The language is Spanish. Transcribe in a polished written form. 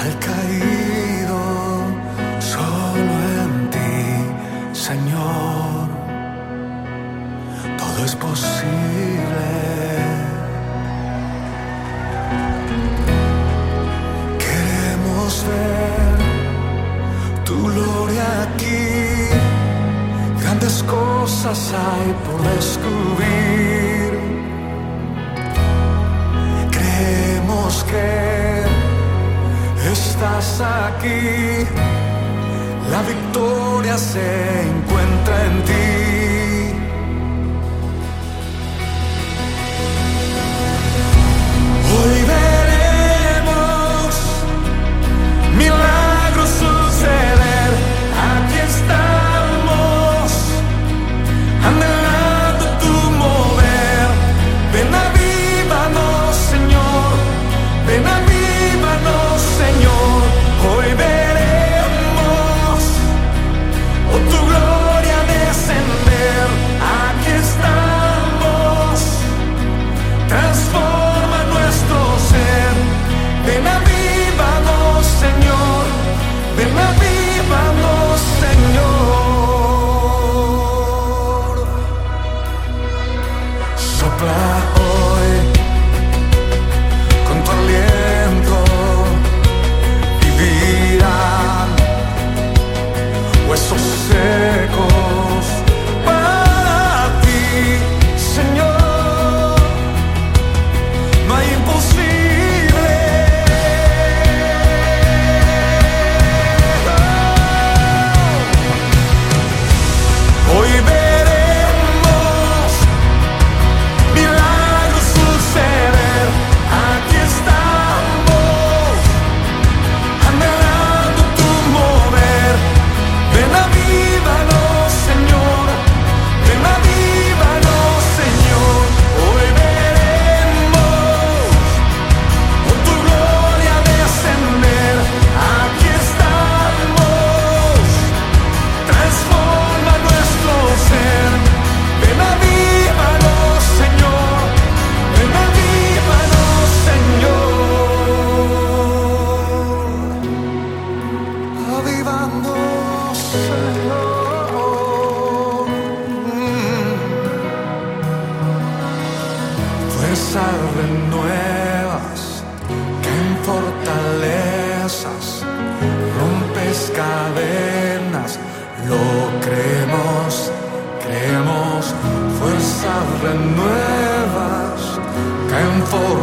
al caído solo en ti, Señor, todo es posible. Queremos ver tu gloria aquí, grandes cosas hay por descubrir. Creemos que estás aquí, la victoria se encuentra en ti. Hoy veremos milagros suceder. Aquí estamos, anhelando tu mover. Ven, avívanos, Señor. Ven, avívanos, Señor. Hoy veremos tu gloria descender. Aquí estamos, transforma nuestro ser. Ven, avívanos, Señor. Ven, avívanos, Señor. Sopla hoy con tu aliento, vivirán huesos secos para ti, Señor. No hay imposible. Hoy veremos milagros suceder. Aquí estamos, anhelando tu mover. Ven, avívanos, Señor. Ven, avívanos, Señor. Hoy veremos tu gloria descender. Aquí estamos, transforma nuestro ser. Ven, avívanos, Señor. Ven, avívanos, Señor. Avívanos, Señor. Fuerzas renuevas, caen fortalezas, rompes cadenas, lo creemos, creemos. Fuerzas renuevas, caen fortalezas.